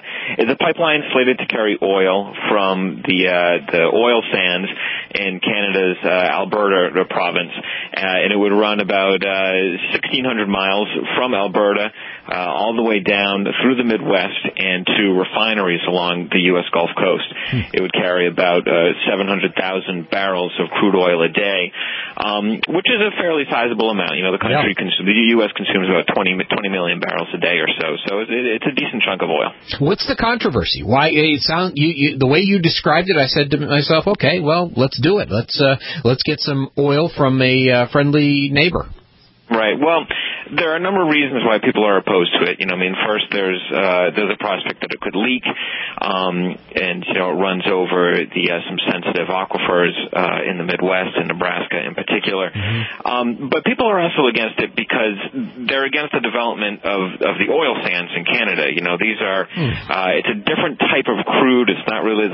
a pipeline slated to carry oil from the oil sands in Canada's Alberta province, and it would run about 1,600 miles from Alberta all the way down through the Midwest and to refineries along the U.S. Gulf Coast. It would carry about 700,000 barrels of crude oil a day, which is a fairly sizable amount. The country, the U.S. consumes about 20 million barrels a day or so. So it's a decent chunk of oil. What's the controversy? Why the way you described it, I said to myself, okay, well, let's do it. Let's get some oil from a friendly neighbor. Right. Well, there are a number of reasons why people are opposed to it. First there's a prospect that it could leak, and it runs over some sensitive aquifers in the Midwest, in Nebraska in particular. But people are also against it because they're against the development of the oil sands in Canada. These are it's a different type of crude. It's not really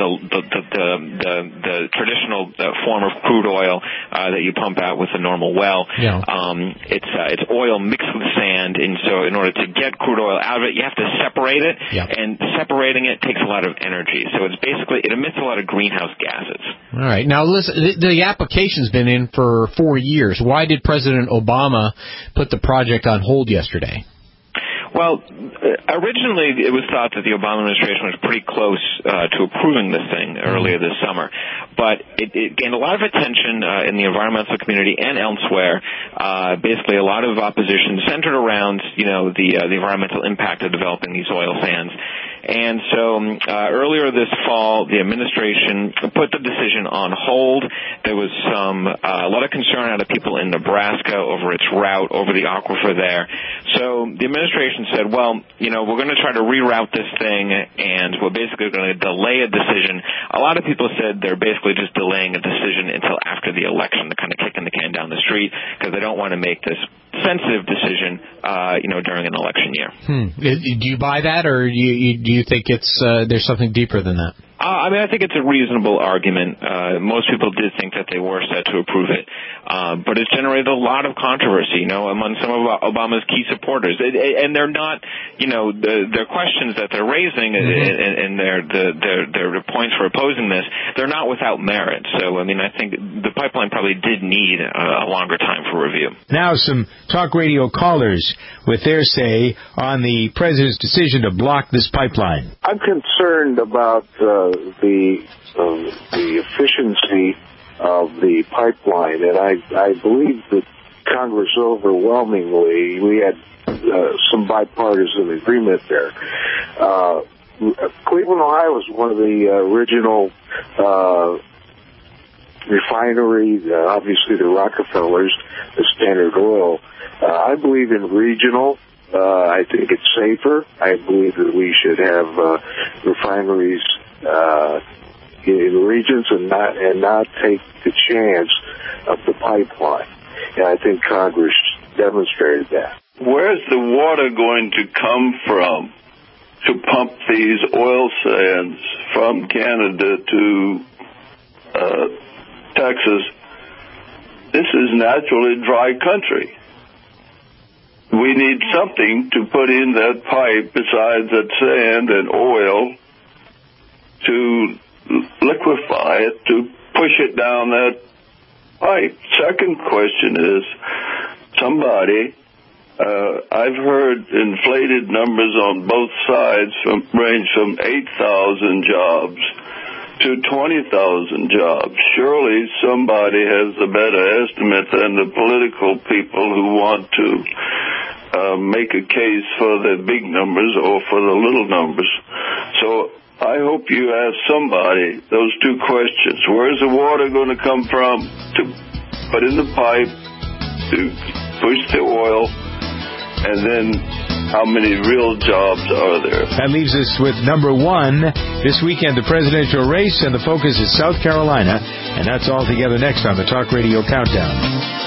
the traditional form of crude oil that you pump out with a normal well. It's oil mixed with sand, and so in order to get crude oil out of it, you have to separate it, and separating it takes a lot of energy. So it emits a lot of greenhouse gases. All right. Now, listen, the application's been in for 4 years. Why did President Obama put the project on hold yesterday? Well, originally it was thought that the Obama administration was pretty close to approving this thing earlier this summer, but it gained a lot of attention in the environmental community and elsewhere. Basically, a lot of opposition centered around the environmental impact of developing these oil sands. And so earlier this fall, the administration put the decision on hold. There was a lot of concern out of people in Nebraska over its route over the aquifer there. So the administration said, well, we're going to try to reroute this thing, and we're basically going to delay a decision. A lot of people said they're basically just delaying a decision until after the election. They're kind of kicking the can down the street because they don't want to make this sensitive decision, during an election year. Do you buy that, or do you think there's something deeper than that? I think it's a reasonable argument. Most people did think that they were set to approve it. But it's generated a lot of controversy, among some of Obama's key supporters. And they're not, their questions that they're raising and their points for opposing this, they're not without merit. So, I think the pipeline probably did need a longer time for review. Now some talk radio callers with their say on the president's decision to block this pipeline. I'm concerned about the efficiency of the pipeline, and I believe that Congress overwhelmingly, we had some bipartisan agreement there. Cleveland, Ohio was one of the original refineries, obviously the Rockefellers, the Standard Oil. I believe in regional. I think it's safer. I believe that we should have refineries in regions and not take the chance of the pipeline. And I think Congress demonstrated that. Where's the water going to come from to pump these oil sands from Canada to Texas. This is naturally dry country. We need something to put in that pipe besides that sand and oil to liquefy it, to push it down that pipe. Second question is, I've heard inflated numbers on both sides range from 8,000 jobs to 20,000 jobs. Surely somebody has a better estimate than the political people who want to make a case for the big numbers or for the little numbers. So I hope you ask somebody those two questions. Where's the water going to come from to put in the pipe, to push the oil, and then how many real jobs are there? That leaves us with number one. This weekend, the presidential race, and the focus is South Carolina. And that's all together next on the Talk Radio Countdown.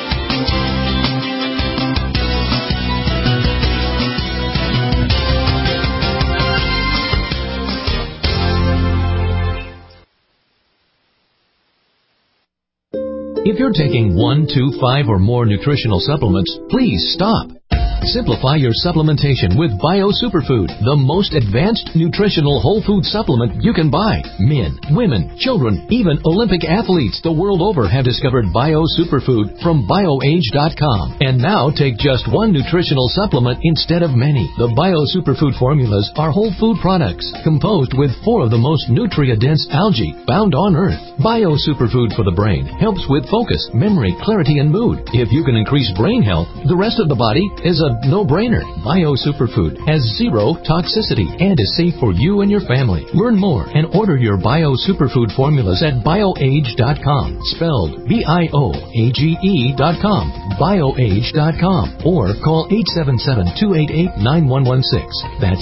If you're taking 1, 2, 5, or more nutritional supplements, please stop. Simplify your supplementation with Bio Superfood, the most advanced nutritional whole food supplement you can buy. Men, women, children, even Olympic athletes the world over have discovered Bio Superfood from BioAge.com. And now take just one nutritional supplement instead of many. The Bio Superfood formulas are whole food products composed with 4 of the most nutrient-dense algae found on Earth. Bio Superfood for the brain helps with focus, memory, clarity, and mood. If you can increase brain health, the rest of the body is a no-brainer. Bio Superfood has 0 toxicity and is safe for you and your family. Learn more and order your Bio Superfood formulas at BioAge.com, spelled BIOAGE.com, BioAge.com, or call 877-288-9116. That's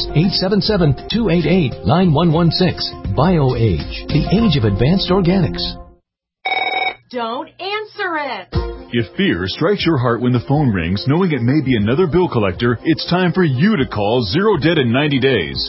877-288-9116. BioAge, the age of advanced organics. Don't answer it. If fear strikes your heart when the phone rings, knowing it may be another bill collector, it's time for you to call Zero Debt in 90 days.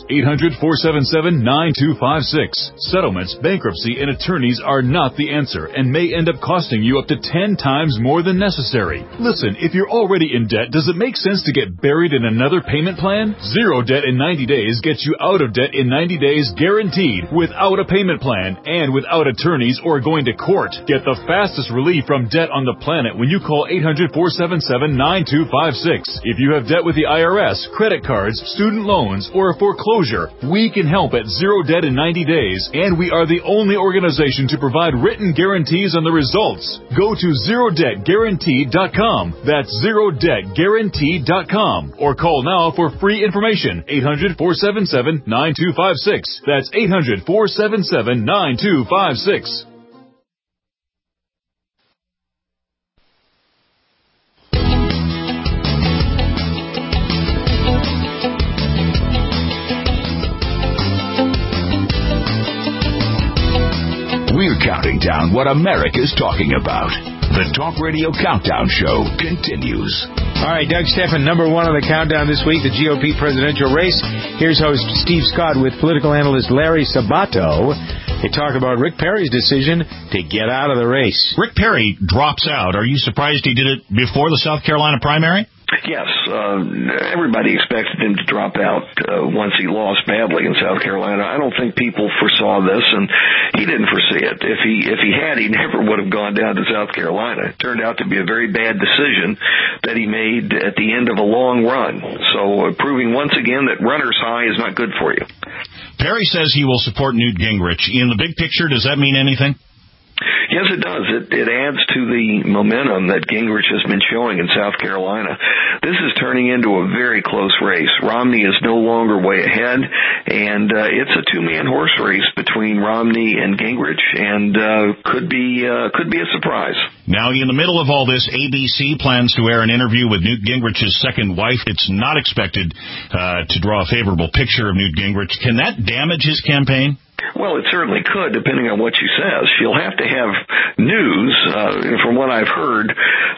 800-477-9256. Settlements, bankruptcy, and attorneys are not the answer and may end up costing you up to 10 times more than necessary. Listen, if you're already in debt, does it make sense to get buried in another payment plan? Zero Debt in 90 days gets you out of debt in 90 days guaranteed, without a payment plan and without attorneys or going to court. Get the fastest relief from debt on the planet when you call 800-477-9256. If you have debt with the IRS, credit cards, student loans, or a foreclosure, we can help at Zero Debt in 90 days, and we are the only organization to provide written guarantees on the results. Go to ZeroDebtGuaranteed.com. That's ZeroDebtGuaranteed.com. Or call now for free information. 800-477-9256. That's 800-477-9256. We're counting down what America's talking about. The Talk Radio Countdown Show continues. All right, Doug Stephan, number one on the countdown this week, the GOP presidential race. Here's host Steve Scott with political analyst Larry Sabato. They talk about Rick Perry's decision to get out of the race. Rick Perry drops out. Are you surprised he did it before the South Carolina primary? Yes, everybody expected him to drop out once he lost badly in South Carolina. I don't think people foresaw this, and he didn't foresee it. If he had, he never would have gone down to South Carolina. It turned out to be a very bad decision that he made at the end of a long run. So proving once again that runner's high is not good for you. Perry says he will support Newt Gingrich. In the big picture, does that mean anything? Yes, it does. It adds to the momentum that Gingrich has been showing in South Carolina. This is turning into a very close race. Romney is no longer way ahead, and it's a two-man horse race between Romney and Gingrich, and could be a surprise. Now, in the middle of all this, ABC plans to air an interview with Newt Gingrich's second wife. It's not expected to draw a favorable picture of Newt Gingrich. Can that damage his campaign? Well, it certainly could, depending on what she says. She'll have to have news from what I've heard,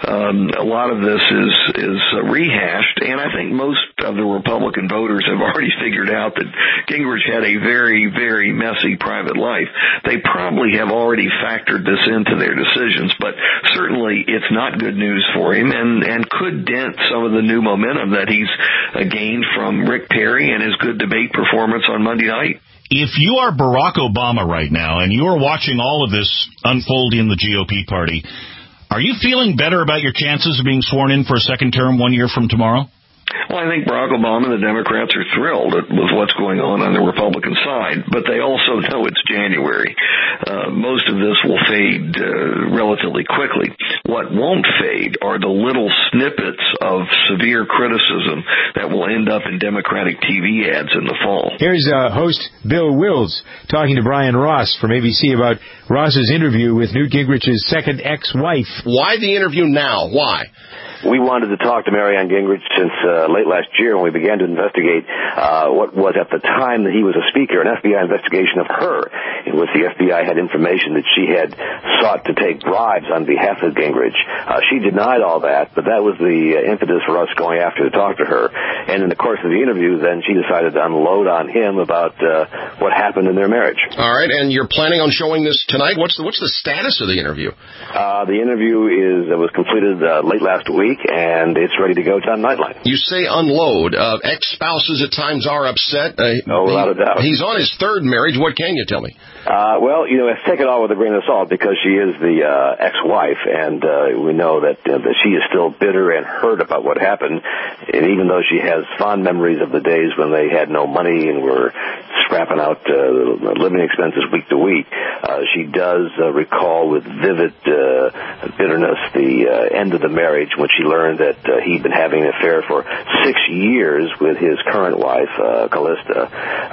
a lot of this is rehashed, and I think most of the Republican voters have already figured out that Gingrich had a very, very messy private life. They probably have already factored this into their decisions, but certainly it's not good news for him, and could dent some of the new momentum that he's gained from Rick Perry and his good debate performance on Monday night. If you are Barack Obama right now and you are watching all of this unfold in the GOP party, are you feeling better about your chances of being sworn in for a second term 1 year from tomorrow? Well, I think Barack Obama and the Democrats are thrilled with what's going on the Republican side, but they also know it's January. Most of this will fade relatively quickly. What won't fade are the little snippets of severe criticism that will end up in Democratic TV ads in the fall. Here's host Bill Wills talking to Brian Ross from ABC about Ross's interview with Newt Gingrich's second ex-wife. Why the interview now? Why? We wanted to talk to Marianne Gingrich since late last year when we began to investigate what was at the time that he was a speaker, an FBI investigation of her, in which the FBI had information that she had sought to take bribes on behalf of Gingrich. She denied all that, but that was the impetus for us going after to talk to her. And in the course of the interview, then she decided to unload on him about what happened in their marriage. All right, and you're planning on showing this tonight? What's the status of the interview? The interview was completed late last week, and it's ready to go on Nightline. You say unload. Ex-spouses at times are upset. No, without a doubt. He's on his third marriage. What can you tell me? Well, let's take it all with a grain of salt because she is the ex-wife, and we know that she is still bitter and hurt about what happened. And even though she has fond memories of the days when they had no money and were scrapping out living expenses week to week, she does recall with vivid bitterness the end of the marriage when she learned that he'd been having an affair for 6 years with his current wife, Callista.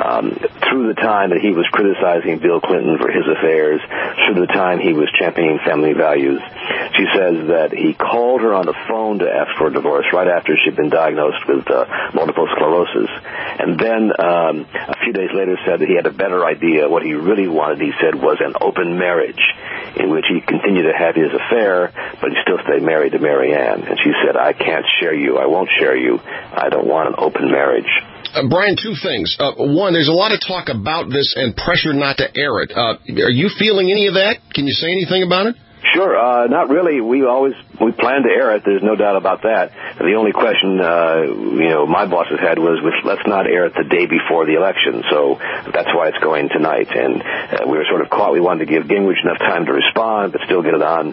Through the time that he was criticizing Bill Clinton for his affairs, through the time he was championing family values, she says that he called her on the phone to ask for a divorce right after she'd been diagnosed with multiple sclerosis. And then a few days later said that he had a better idea. What he really wanted, he said, was an open marriage in which he continued to have his affair, but he still stayed married to Marianne. And she said, I can't share you. I won't share you. I don't want an open marriage. Brian, two things. One, there's a lot of talk about this and pressure not to air it. Are you feeling any of that? Can you say anything about it? Sure, not really. We plan to air it. There's no doubt about that. The only question, my bosses had was, let's not air it the day before the election. So that's why it's going tonight. And we were sort of caught. We wanted to give Gingrich enough time to respond, but still get it on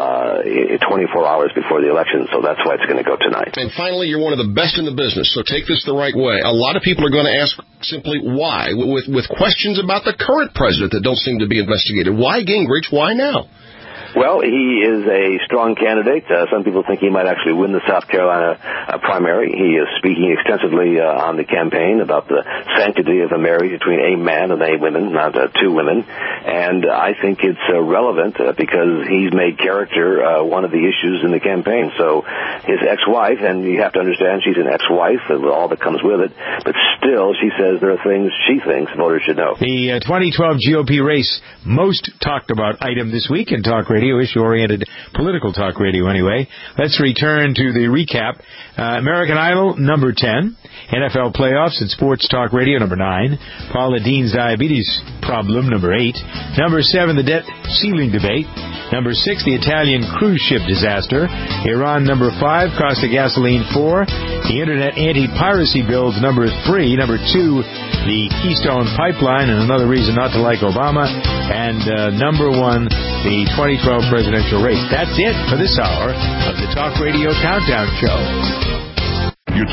24 hours before the election. So that's why it's going to go tonight. And finally, you're one of the best in the business. So take this the right way. A lot of people are going to ask simply why, with questions about the current president that don't seem to be investigated. Why Gingrich? Why now? Well, he is a strong candidate. Some people think he might actually win the South Carolina primary. He is speaking extensively on the campaign about the sanctity of a marriage between a man and a woman, not two women. And I think it's relevant because he's made character one of the issues in the campaign. So his ex-wife, and you have to understand she's an ex-wife, all that comes with it, but still she says there are things she thinks voters should know. The 2012 GOP race most talked about item this week in Talk Radio. Issue-oriented political talk radio, anyway. Let's return to the recap. American Idol, number 10. NFL playoffs and sports talk radio, number 9. Paula Dean's diabetes problem, number 8. Number 7, the debt ceiling debate. Number 6, the Italian cruise ship disaster. Iran, number 5. Cost of gasoline, 4. The Internet anti-piracy bills, number 3. Number 2, the Keystone Pipeline, and another reason not to like Obama. And number 1, the 2012 presidential race. That's it for this hour of the Talk Radio Countdown Show.